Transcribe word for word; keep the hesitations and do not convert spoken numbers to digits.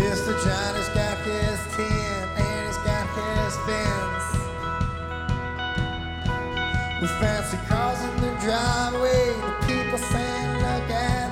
Mister Johnny's got his tent and he's got his fence with fancy cars in the driveway. The people saying, look at